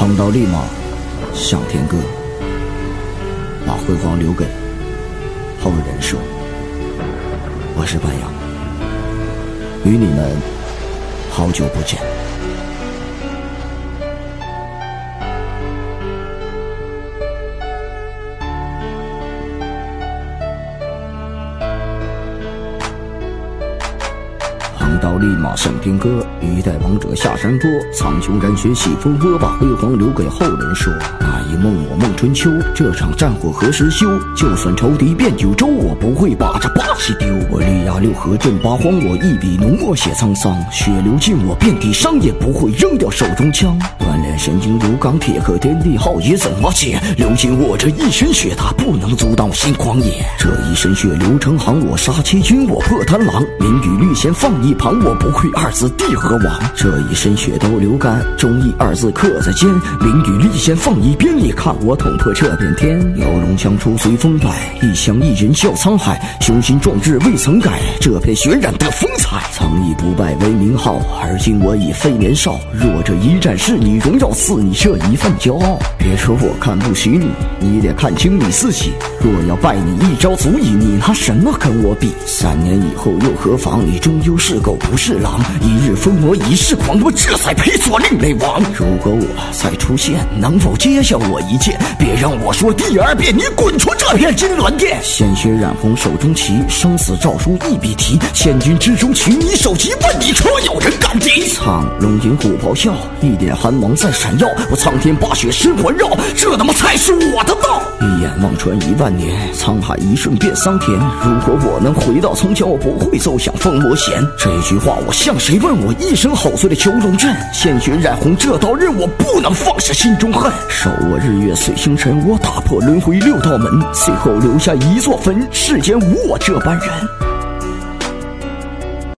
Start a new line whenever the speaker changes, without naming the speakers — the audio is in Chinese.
横刀立马向天歌，把辉煌留给后人说。我是白杨，与你们好久不见。横刀立马向天歌，一代王者下山坡，苍穹染血洗烽火，把辉煌留给后人说。那一梦我梦春秋，这场战火何时休？就算仇敌遍九州，我不会把这霸气丢。我力压六合震八荒，我一笔浓墨写沧桑，血流尽我遍体伤，也不会扔掉手中枪。锻炼神经如钢铁，可天地浩劫怎么解？流尽我这一身血，它不能阻挡我心狂野。这一身血流成行，我杀七军，我破贪狼，名与利先放一旁，我不愧二字帝和王。这一身血都流干，忠义二字刻在肩，名与利先放一边，你看我捅破这片天。摇龙枪出随风摆，一枪一人笑沧海，雄心壮志未曾改，这片血染的风采。曾以不败为名号，而今我已非年少，若这一战是你荣耀，赐你这一份骄傲。别说我看不起你，你得看清你自己，若要败你一招足矣，你拿什么跟我比？3年以后又何妨，你终究是狗不是狼，一日疯魔一世狂，我这才配做另类王。如果我再出现，能否接下我一剑？别让我说第二遍，你滚出这片金銮殿！鲜血染红手中旗，生死诏书一笔题，千军之中取你首级，问你可有人敢敌？苍龙吟虎咆哮，一点寒芒在闪耀，我苍天霸血石环绕，这他妈才是我的道。一眼望穿1万年，沧海一瞬变桑田。如果我能回到从前，我不会奏响风魔弦。这句话我向谁问？我一声吼碎了囚笼阵，鲜血染红这刀刃，我不能放下心中恨。手握日月碎星辰，我打破轮回6道门，最后留下一座坟，世间无我这般人。